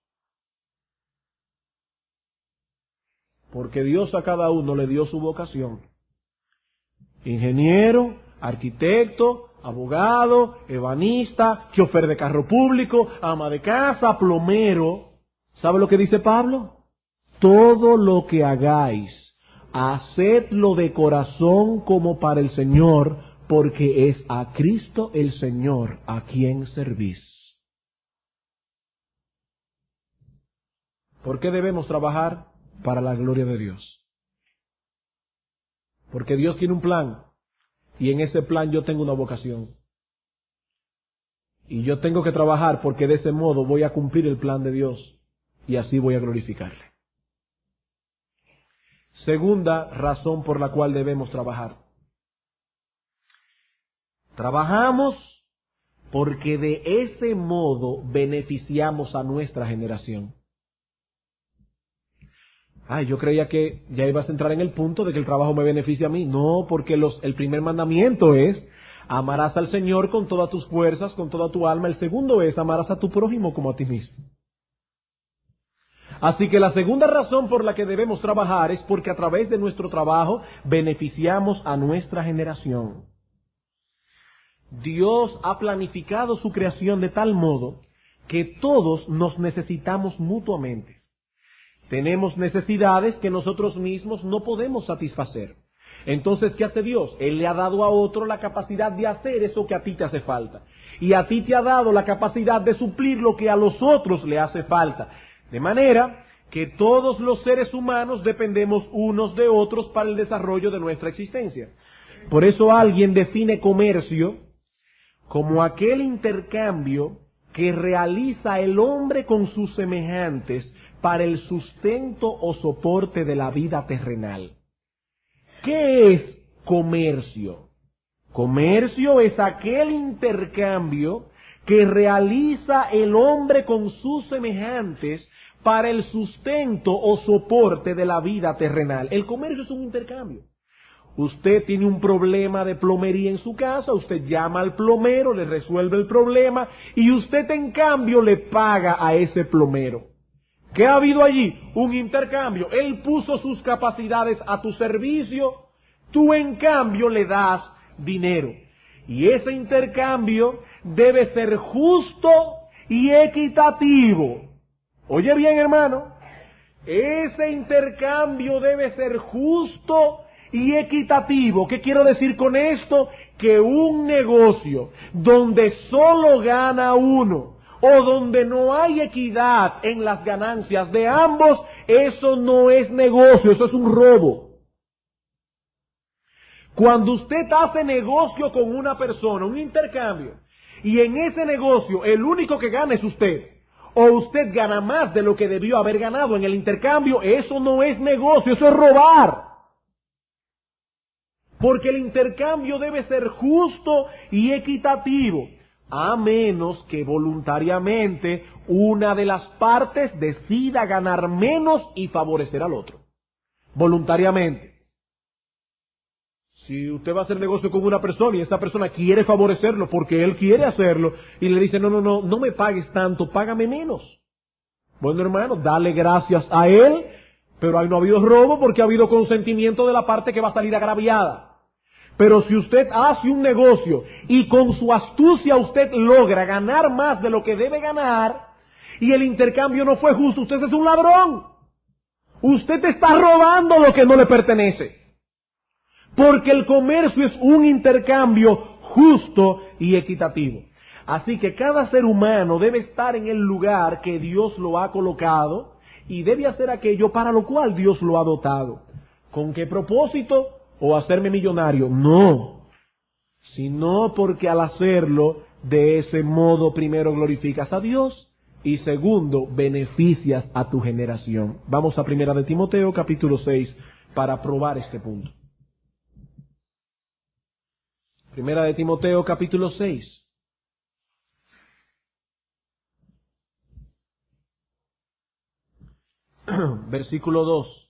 Porque Dios a cada uno le dio su vocación. Ingeniero, arquitecto, abogado, ebanista, chofer de carro público, ama de casa, plomero. ¿Sabe lo que dice Pablo? Todo lo que hagáis, hacedlo de corazón como para el Señor, porque es a Cristo el Señor a quien servís. ¿Por qué debemos trabajar? Para la gloria de Dios. Porque Dios tiene un plan, y en ese plan yo tengo una vocación. Y yo tengo que trabajar porque de ese modo voy a cumplir el plan de Dios, y así voy a glorificarle. Segunda razón por la cual debemos trabajar. Trabajamos porque de ese modo beneficiamos a nuestra generación. Ay, yo creía que ya ibas a entrar en el punto de que el trabajo me beneficia a mí. No, porque los, el primer mandamiento es, amarás al Señor con todas tus fuerzas, con toda tu alma. El segundo es, amarás a tu prójimo como a ti mismo. Así que la segunda razón por la que debemos trabajar es porque a través de nuestro trabajo beneficiamos a nuestra generación. Dios ha planificado su creación de tal modo que todos nos necesitamos mutuamente. Tenemos necesidades que nosotros mismos no podemos satisfacer. Entonces, ¿qué hace Dios? Él le ha dado a otro la capacidad de hacer eso que a ti te hace falta. Y a ti te ha dado la capacidad de suplir lo que a los otros le hace falta. De manera que todos los seres humanos dependemos unos de otros para el desarrollo de nuestra existencia. Por eso alguien define comercio como aquel intercambio que realiza el hombre con sus semejantes para el sustento o soporte de la vida terrenal. ¿Qué es comercio? Comercio es aquel intercambio que realiza el hombre con sus semejantes para el sustento o soporte de la vida terrenal. El comercio es un intercambio. Usted tiene un problema de plomería en su casa, usted llama al plomero, le resuelve el problema y usted en cambio le paga a ese plomero. ¿Qué ha habido allí? Un intercambio. Él puso sus capacidades a tu servicio, tú en cambio le das dinero. Y ese intercambio debe ser justo y equitativo. Oye bien, hermano, ese intercambio debe ser justo y equitativo. ¿Qué quiero decir con esto? Que un negocio donde solo gana uno o donde no hay equidad en las ganancias de ambos, eso no es negocio, eso es un robo. Cuando usted hace negocio con una persona, un intercambio, y en ese negocio el único que gana es usted, o usted gana más de lo que debió haber ganado en el intercambio, eso no es negocio, eso es robar. Porque el intercambio debe ser justo y equitativo. a menos que voluntariamente una de las partes decida ganar menos y favorecer al otro. Voluntariamente. Si usted va a hacer negocio con una persona y esa persona quiere favorecerlo porque él quiere hacerlo y le dice, no, no, no, no me pagues tanto, págame menos. Bueno, hermano, dale gracias a él, pero ahí no ha habido robo porque ha habido consentimiento de la parte que va a salir agraviada. Pero si usted hace un negocio y con su astucia usted logra ganar más de lo que debe ganar y el intercambio no fue justo, usted es un ladrón. Usted está robando lo que no le pertenece. Porque el comercio es un intercambio justo y equitativo. Así que cada ser humano debe estar en el lugar que Dios lo ha colocado y debe hacer aquello para lo cual Dios lo ha dotado. ¿Con qué propósito? ¿O hacerme millonario? No. Sino porque al hacerlo, de ese modo, primero glorificas a Dios y segundo, beneficias a tu generación. Vamos a Primera de Timoteo, capítulo seis, para probar este punto. Primera de Timoteo, capítulo seis. Versículo dos.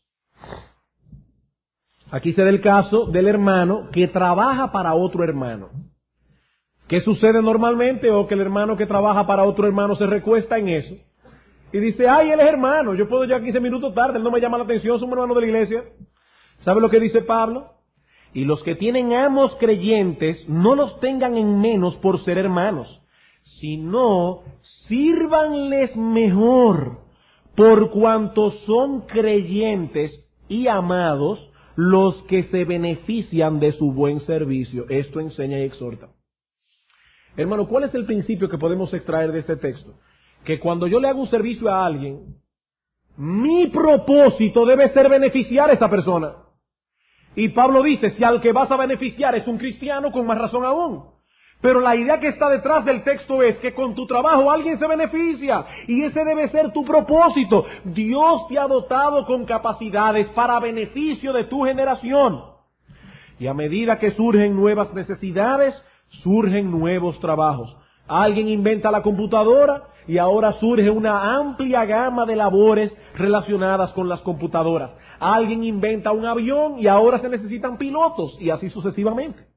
Aquí se da el caso del hermano que trabaja para otro hermano. ¿Qué sucede normalmente? O que el hermano que trabaja para otro hermano se recuesta en eso y dice, ay, él es hermano, yo puedo llegar quince minutos tarde, él no me llama la atención, es un hermano de la iglesia. ¿Sabe lo que dice Pablo? Y los que tienen amos creyentes no los tengan en menos por ser hermanos, sino sírvanles mejor, por cuanto son creyentes y amados los que se benefician de su buen servicio. Esto enseña y exhorta. Hermano, ¿cuál es el principio que podemos extraer de este texto? Que cuando yo le hago un servicio a alguien, mi propósito debe ser beneficiar a esa persona. Y Pablo dice, si al que vas a beneficiar es un cristiano, con más razón aún. Pero la idea que está detrás del texto es que con tu trabajo alguien se beneficia. Y ese debe ser tu propósito. Dios te ha dotado con capacidades para beneficio de tu generación. Y a medida que surgen nuevas necesidades, surgen nuevos trabajos. Alguien inventa la computadora y ahora surge una amplia gama de labores relacionadas con las computadoras. Alguien inventa un avión y ahora se necesitan pilotos y así sucesivamente.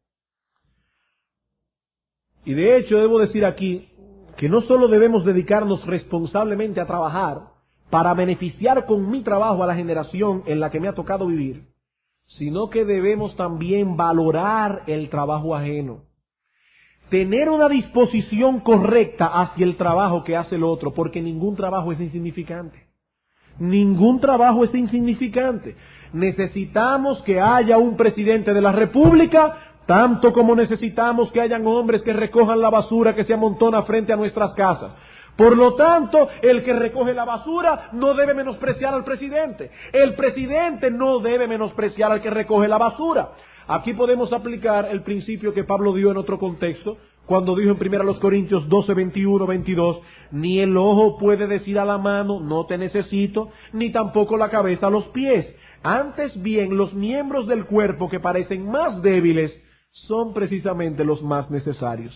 Y de hecho debo decir aquí que no solo debemos dedicarnos responsablemente a trabajar para beneficiar con mi trabajo a la generación en la que me ha tocado vivir, sino que debemos también valorar el trabajo ajeno. Tener una disposición correcta hacia el trabajo que hace el otro, porque ningún trabajo es insignificante. Ningún trabajo es insignificante. Necesitamos que haya un presidente de la República, tanto como necesitamos que hayan hombres que recojan la basura que se amontona frente a nuestras casas. Por lo tanto, el que recoge la basura no debe menospreciar al presidente. El presidente no debe menospreciar al que recoge la basura. Aquí podemos aplicar el principio que Pablo dio en otro contexto, cuando dijo en primera Corintios doce, veintiuno, veintidós, ni el ojo puede decir a la mano, no te necesito, ni tampoco la cabeza a los pies. Antes bien, los miembros del cuerpo que parecen más débiles son precisamente los más necesarios.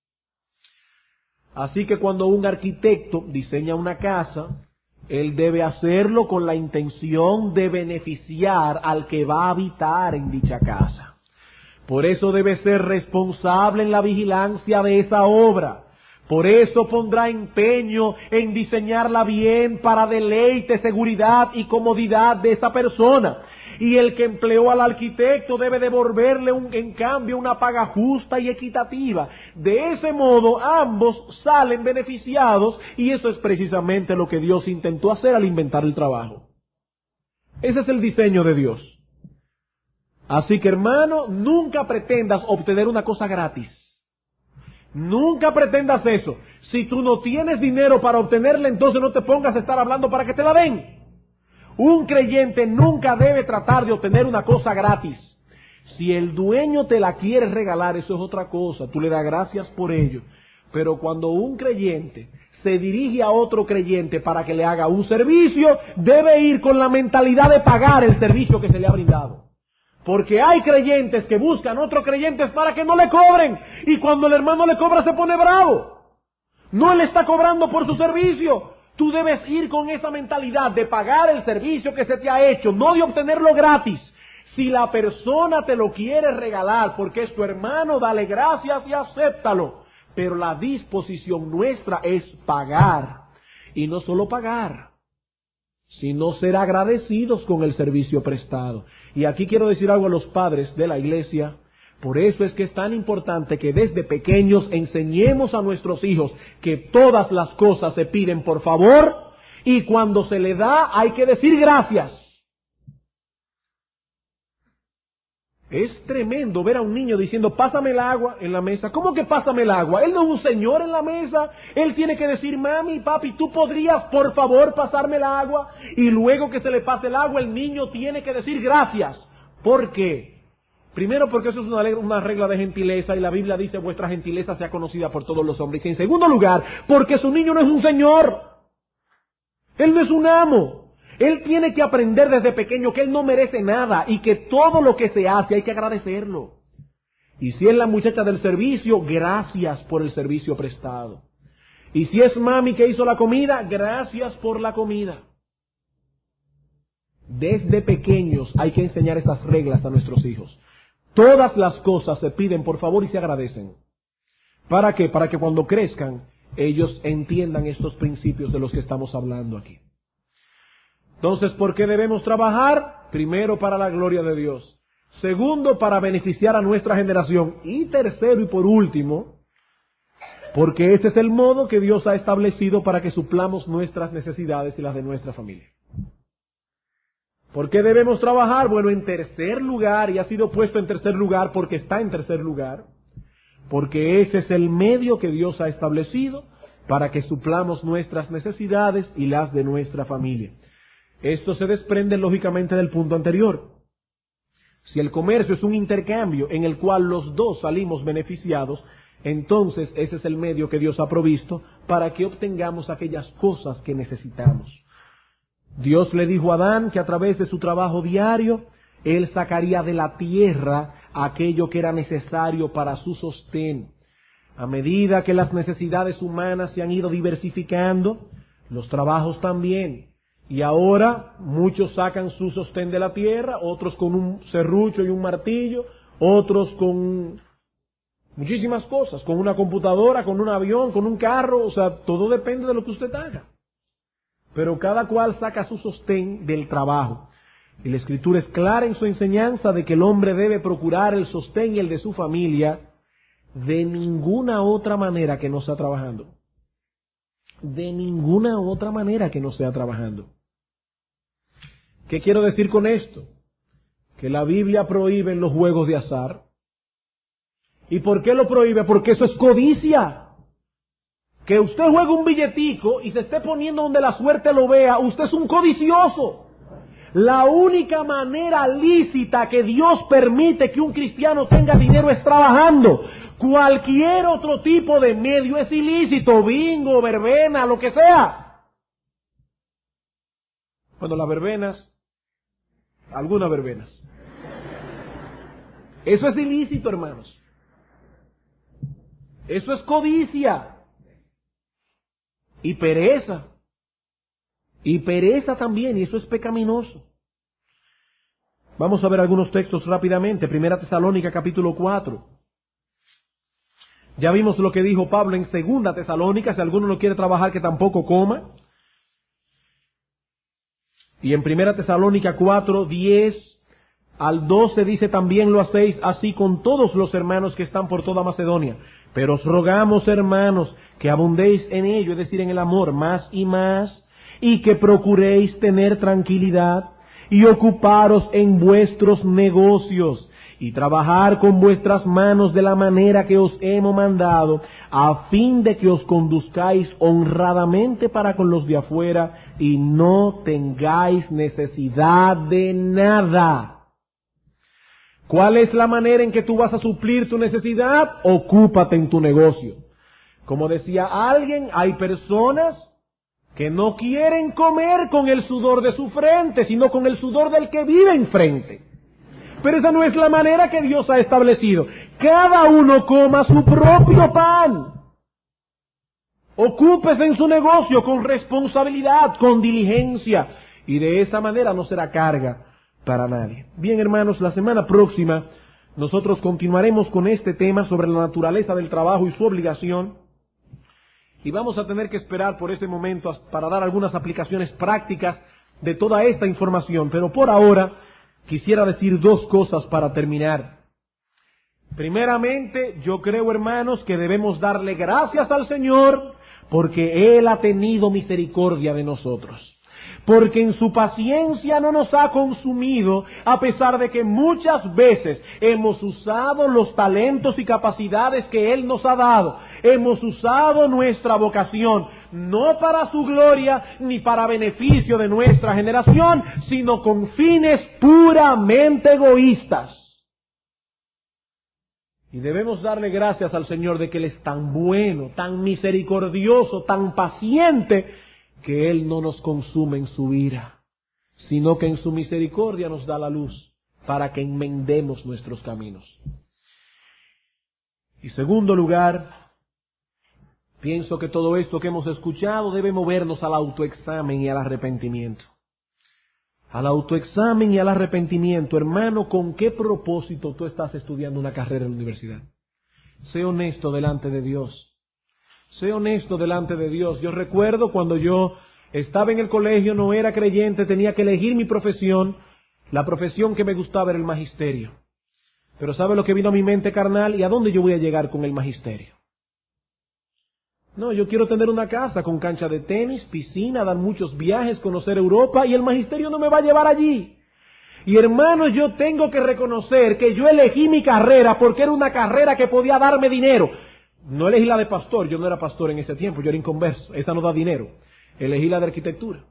Así que cuando un arquitecto diseña una casa, él debe hacerlo con la intención de beneficiar al que va a habitar en dicha casa. Por eso debe ser responsable en la vigilancia de esa obra. Por eso pondrá empeño en diseñarla bien para deleite, seguridad y comodidad de esa persona. Y el que empleó al arquitecto debe devolverle un, en cambio una paga justa y equitativa. De ese modo ambos salen beneficiados y eso es precisamente lo que Dios intentó hacer al inventar el trabajo. Ese es el diseño de Dios. Así que hermano, nunca pretendas obtener una cosa gratis. Nunca pretendas eso. Si tú no tienes dinero para obtenerla, entonces no te pongas a estar hablando para que te la den. Un creyente nunca debe tratar de obtener una cosa gratis. Si el dueño te la quiere regalar, eso es otra cosa. Tú le das gracias por ello. Pero cuando un creyente se dirige a otro creyente para que le haga un servicio, debe ir con la mentalidad de pagar el servicio que se le ha brindado. Porque hay creyentes que buscan otros creyentes para que no le cobren. Y cuando el hermano le cobra se pone bravo. No le está cobrando por su servicio. Tú debes ir con esa mentalidad de pagar el servicio que se te ha hecho, no de obtenerlo gratis. Si la persona te lo quiere regalar porque es tu hermano, dale gracias y acéptalo. Pero la disposición nuestra es pagar. Y no solo pagar, sino ser agradecidos con el servicio prestado. Y aquí quiero decir algo a los padres de la iglesia. Por eso es que es tan importante que desde pequeños enseñemos a nuestros hijos que todas las cosas se piden por favor y cuando se le da hay que decir gracias. Es tremendo ver a un niño diciendo, pásame el agua en la mesa. ¿Cómo que pásame el agua? Él no es un señor en la mesa. Él tiene que decir, mami, papi, ¿tú podrías por favor pasarme el agua? Y luego que se le pase el agua, el niño tiene que decir gracias. ¿Por qué? Primero porque eso es una, una regla de gentileza y la Biblia dice, vuestra gentileza sea conocida por todos los hombres. Y en segundo lugar, porque su niño no es un señor. Él no es un amo. Él tiene que aprender desde pequeño que él no merece nada y que todo lo que se hace hay que agradecerlo. Y si es la muchacha del servicio, gracias por el servicio prestado. Y si es mami que hizo la comida, gracias por la comida. Desde pequeños hay que enseñar esas reglas a nuestros hijos. Todas las cosas se piden por favor y se agradecen. ¿Para qué? Para que cuando crezcan ellos entiendan estos principios de los que estamos hablando aquí. Entonces, ¿por qué debemos trabajar? Primero, para la gloria de Dios. Segundo, para beneficiar a nuestra generación. Y tercero y por último, porque este es el modo que Dios ha establecido para que suplamos nuestras necesidades y las de nuestra familia. ¿Por qué debemos trabajar? Bueno, en tercer lugar, y ha sido puesto en tercer lugar porque está en tercer lugar, porque ese es el medio que Dios ha establecido para que suplamos nuestras necesidades y las de nuestra familia. Esto se desprende lógicamente del punto anterior. Si el comercio es un intercambio en el cual los dos salimos beneficiados, entonces ese es el medio que Dios ha provisto para que obtengamos aquellas cosas que necesitamos. Dios le dijo a Adán que a través de su trabajo diario, él sacaría de la tierra aquello que era necesario para su sostén. A medida que las necesidades humanas se han ido diversificando, los trabajos también. Y ahora muchos sacan su sostén de la tierra, otros con un serrucho y un martillo, otros con muchísimas cosas, con una computadora, con un avión, con un carro, o sea, todo depende de lo que usted haga. Pero cada cual saca su sostén del trabajo. Y la Escritura es clara en su enseñanza de que el hombre debe procurar el sostén y el de su familia de ninguna otra manera que no sea trabajando. De ninguna otra manera que no sea trabajando. ¿Qué quiero decir con esto? Que la Biblia prohíbe los juegos de azar. ¿Y por qué lo prohíbe? Porque eso es codicia. Que usted juegue un billetico y se esté poniendo donde la suerte lo vea, usted es un codicioso. La única manera lícita que Dios permite que un cristiano tenga dinero es trabajando. Cualquier otro tipo de medio es ilícito, bingo, verbena, lo que sea. Bueno, las verbenas, algunas verbenas. Eso es ilícito, hermanos. Eso es codicia. Y pereza. Y pereza también, y eso es pecaminoso. Vamos a ver algunos textos rápidamente. Primera Tesalónica capítulo cuatro. Ya vimos lo que dijo Pablo en Segunda Tesalónica, si alguno no quiere trabajar que tampoco coma. Y en Primera Tesalónica cuatro, diez al doce dice, también lo hacéis así con todos los hermanos que están por toda Macedonia. Pero os rogamos, hermanos, que abundéis en ello, es decir, en el amor, más y más, y que procuréis tener tranquilidad y ocuparos en vuestros negocios y trabajar con vuestras manos de la manera que os hemos mandado, a fin de que os conduzcáis honradamente para con los de afuera y no tengáis necesidad de nada. ¿Cuál es la manera en que tú vas a suplir tu necesidad? Ocúpate en tu negocio. Como decía alguien, hay personas que no quieren comer con el sudor de su frente, sino con el sudor del que vive enfrente. Pero esa no es la manera que Dios ha establecido. Cada uno coma su propio pan. Ocúpese en su negocio con responsabilidad, con diligencia, y de esa manera no será carga para nadie. Bien, hermanos, la semana próxima nosotros continuaremos con este tema sobre la naturaleza del trabajo y su obligación, y vamos a tener que esperar por ese momento para dar algunas aplicaciones prácticas de toda esta información. Pero por ahora quisiera decir dos cosas para terminar. Primeramente, yo creo, hermanos, que debemos darle gracias al Señor porque Él ha tenido misericordia de nosotros. Porque en su paciencia no nos ha consumido, a pesar de que muchas veces hemos usado los talentos y capacidades que Él nos ha dado. Hemos usado nuestra vocación, no para su gloria ni para beneficio de nuestra generación, sino con fines puramente egoístas. Y debemos darle gracias al Señor de que Él es tan bueno, tan misericordioso, tan paciente, que Él no nos consume en su ira, sino que en su misericordia nos da la luz para que enmendemos nuestros caminos. Y segundo lugar, pienso que todo esto que hemos escuchado debe movernos al autoexamen y al arrepentimiento. Al autoexamen y al arrepentimiento. Hermano, ¿con qué propósito tú estás estudiando una carrera en la universidad? Sé honesto delante de Dios. Sé honesto delante de Dios. Yo recuerdo cuando yo estaba en el colegio, no era creyente, tenía que elegir mi profesión. La profesión que me gustaba era el magisterio. Pero ¿sabe lo que vino a mi mente carnal? ¿Y a dónde yo voy a llegar con el magisterio? No, yo quiero tener una casa con cancha de tenis, piscina, dar muchos viajes, conocer Europa, y el magisterio no me va a llevar allí. Y hermanos, yo tengo que reconocer que yo elegí mi carrera porque era una carrera que podía darme dinero. No elegí la de pastor, yo no era pastor en ese tiempo, yo era inconverso, esa no da dinero. Elegí la de arquitectura.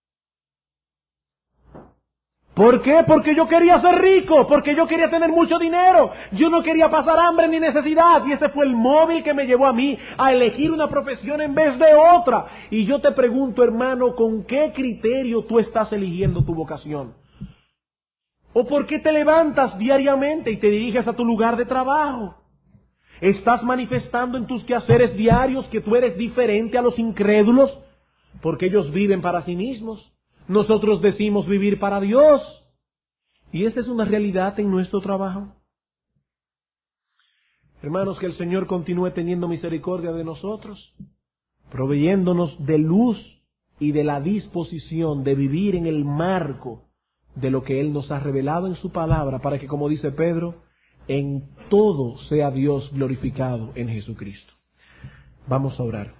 ¿Por qué? Porque yo quería ser rico, porque yo quería tener mucho dinero. Yo no quería pasar hambre ni necesidad, y ese fue el móvil que me llevó a mí a elegir una profesión en vez de otra. Y yo te pregunto, hermano, ¿con qué criterio tú estás eligiendo tu vocación? ¿O por qué te levantas diariamente y te diriges a tu lugar de trabajo? ¿Estás manifestando en tus quehaceres diarios que tú eres diferente a los incrédulos? Porque ellos viven para sí mismos. Nosotros decimos vivir para Dios. Y esa es una realidad en nuestro trabajo. Hermanos, que el Señor continúe teniendo misericordia de nosotros, proveyéndonos de luz y de la disposición de vivir en el marco de lo que Él nos ha revelado en su palabra, para que, como dice Pedro, en todo sea Dios glorificado en Jesucristo. Vamos a orar.